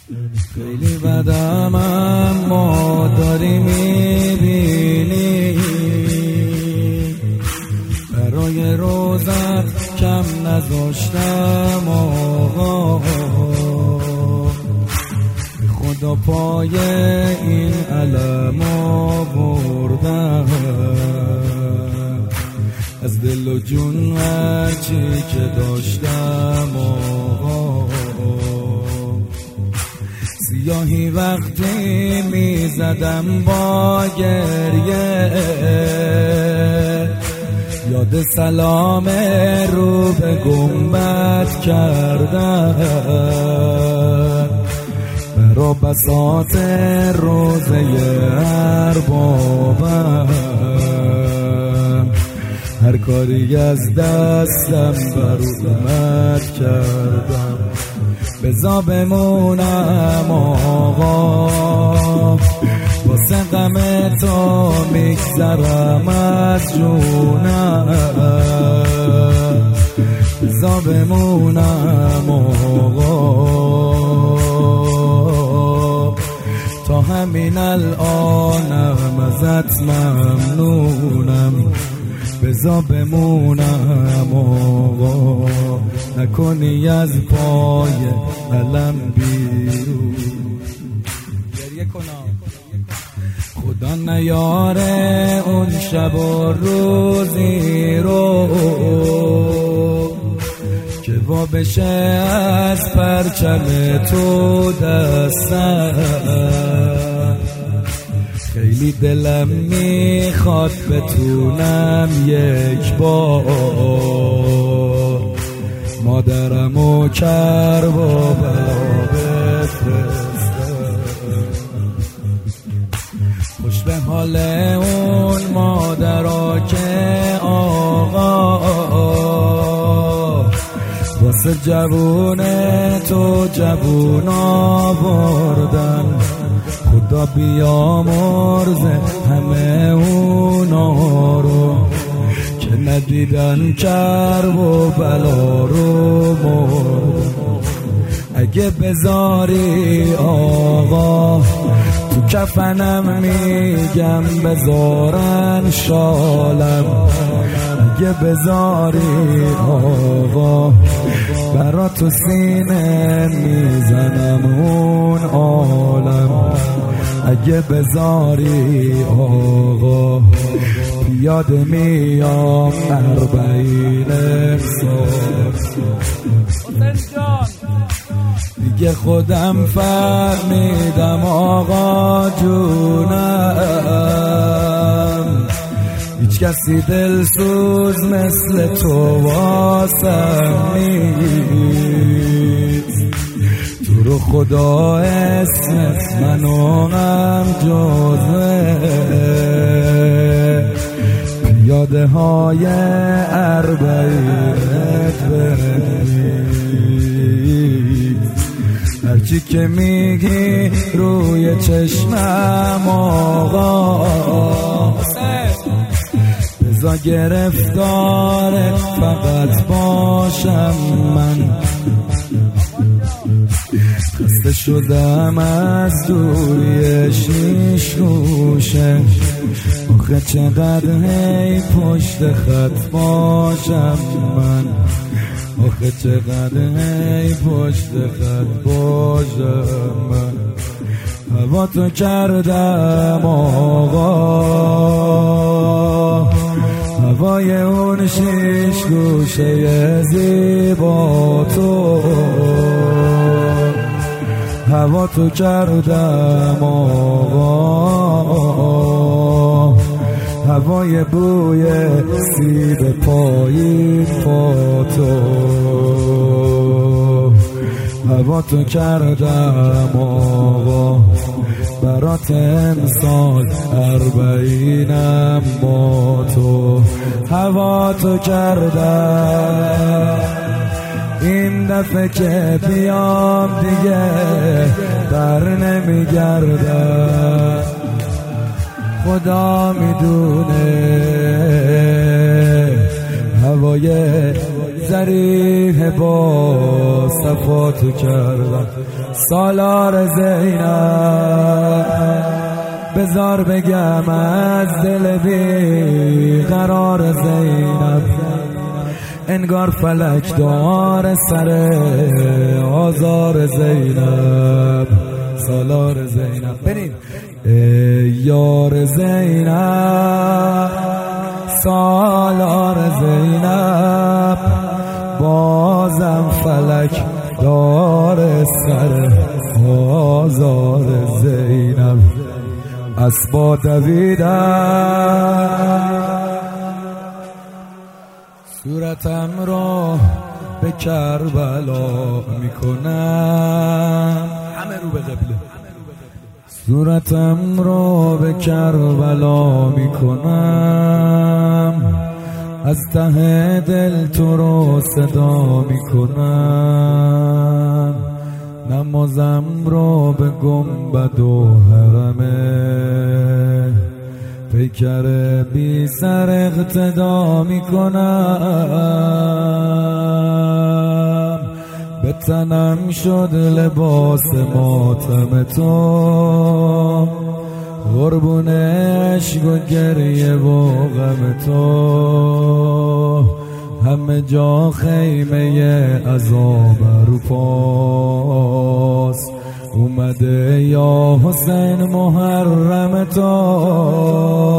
خیلی بدم اما داری میبینی، برای روزت کم نذاشتم آقا. خدا پای این علم آوردم، از دل و جون هرچی که داشتم آقا. سیاهی وقتی میزدم با گریه، یاد سلام رو به گنبد کردم، برا بساط روزه اربابم. هر کاری از دستم بر اومد کردم، بزا بمونم آقا. واسه غم تو میگذرم از جونم، بزا بمونم آقا. تا همین الانم ازت ممنونم، بزا بمونم آقا. نکنی از پای علم بیرون. گریه کنم خدا نیاره اون شب و روزی رو که وا بشه از پرچم تو دستم. خیلی دلم میخواد بتونم یک بار مادرم و کرب و بلا بفرستم. خوش به حال اون مادرها که آقا واسه جوون تو جوون آوردن. خدا بیامرزه همه اونا رو که ندیدن کرب و بلا رو مردن. اگه بذاری آقا تو کفنم میگم بذارن شالم. اگه بذاری آقا برا تو سینه میزنم اون عالم. اگه بذاری آقا پیاده میام 40 سال. دیگه خودم فهمیدم آقا جونم، هیچ کسی دلسوز مثل تو واسم نیست. تو رو خدا اسمت منو هم جزوه پیاده های 40 بریز. هرچی که میگی روی چشمم آقا، بذار گرفتارت فقط باشم من. خسته شدم از دوری شیش گوشه، آخه چقدر هی پشت خط باشم من. آخه چقدر هی پشت خط باشم من. هوا تو کردم آقا، هوای اون شیش گوشه زیبا تو. هوا تو کردم آقا، هوای بوی سیب پایین پا تو. هوا تو کردم آقا برات امسال 40 با تو. هوا تو کردم این دفعه که بیام دیگه در نمیگردم. خدا میدونه هوای ظریف با صفاتو کردم. سالار زینب بزار بگم از دل بی قرار زینب، انگار فلک دار سر آزار زینب. سالار زینب بریم. ای یار زینب سالار زینب، بازم فلک دار سر آزار زینب. اسبا دویدم صورتم را به کربلا میکنم، همه رو به قبله. صورتم را به کربلا میکنم، از ته دل تو رو صدا میکنم. نمازم را به گنبد و حرمه، پیکر بی سر اقتدا میکنم. به تنم شد لباس ماتم تو، قربون عشق و گریه و غم تو. همه جا خیمه عذاب رو پاس، اومده یا حسین محرم تو.